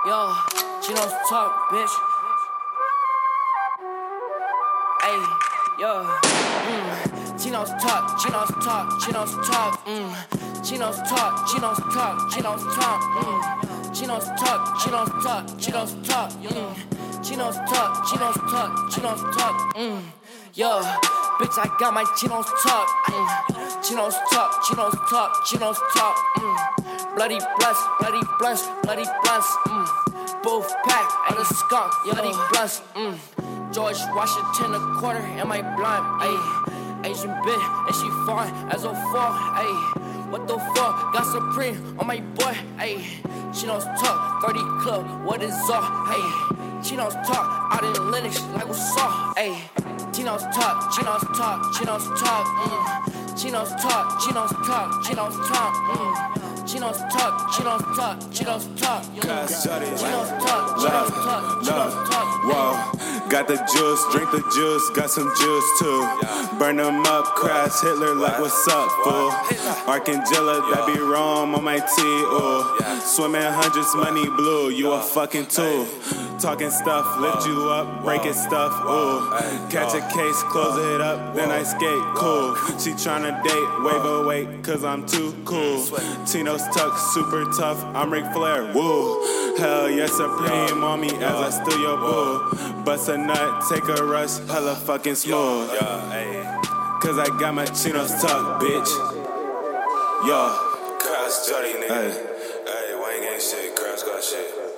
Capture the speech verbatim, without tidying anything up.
Yo, Chinos talk, bitch. Ayy, yo. Mm. Chinos talk, Chinos talk, Chinos talk. Mm. Chinos talk, Chinos talk, Chinos talk. Mm. Chinos talk, Chinos talk, Chinos talk. Mm. Chinos talk, Chinos talk, Chinos talk. Mm. Yo, bitch, I got my Chinos talk. Mm. Chinos talk, Chinos talk, Chinos talk. Mm. Bloody blessed, bloody blessed, bloody blessed. Mm. Both pack on the skunk, bloody blessed. Mm. George Washington a quarter, am I blind? Ayy, Asian bitch, and she fine as a fall. Ayy, what the fuck? Got Supreme on my boy. Ayy, Chinos talk, thirty club, what is all? Ayy, Chinos talk, out in Linux like what's up? Ayy, Chinos talk, Chinos talk, Chinos talk. Mm. Chinos talk, Chinos talk, Chinos talk. Mm. Chinos talk, Chinos talk, Chinos talk. Cuz shorty, Chinos talk, Chinos talk, Chinos talk. whoa, got the juice, drink the juice, got some juice too. Burn them up, crash Hitler like what's up, fool. Archangela, that be Rome on my tee, ooh. Swimming hundreds, money blue, you a fucking tool. Talking stuff, lift you up, breaking stuff, ooh. Catch a case, close it up, then I skate, cool. She tryna date, wave away, cause I'm too cool. Chinos tuck, super tough, I'm Ric Flair, woo. Hell yes, Supreme on me as I steal your boo. Bust a nut, take a rush, hella fucking smooth. Cause I got my Chinos tuck, bitch. Yo, Crash Jody, nigga. Hey, Wayne ain't shit, Crash got shit.